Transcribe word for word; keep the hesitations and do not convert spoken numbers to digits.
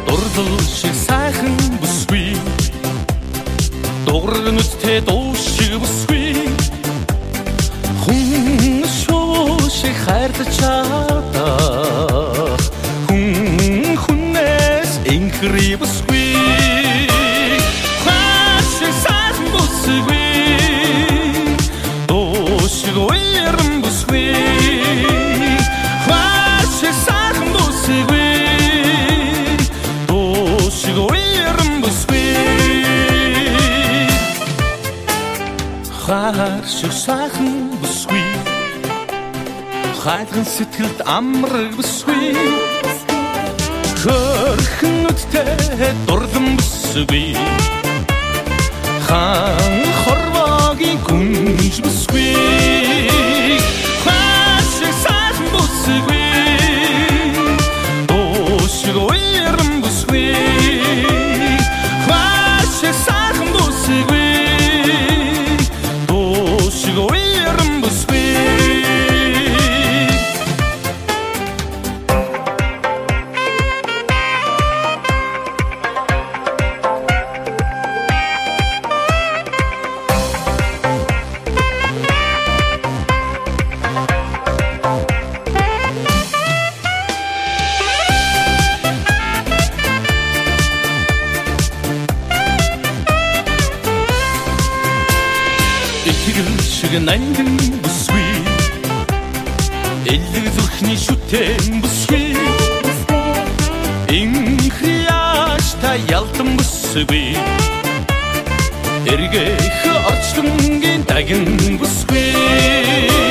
дурдал шиг сайхан бүсгүй дуурган үстэй дуу шиг бүсгүй хүн шоо шиг хайрлаж чадах хүн хүнээс инхри бүсгүй хайшиг сайхан бүсгүй дуу шиг уяран бүсгүй хайшиг сайхан бүсгүй хайшиг сайхан бүсгүй хайрын сэтгэлд амраг бүсгүй хөрхөн үттэй дурдан бүсгүй хаан хорвогийн гүнж бүсгүй хайшиг сайхан бүсгүй дуушиг уяран бүсгүй хайшиг сайхан бүсгүй шиг нандин бүсгүй элэг зүрхний шүтэн бүсгүй инхриаш та ялтан бүсгүй эргэх орчлонгийн дагин бүсгүй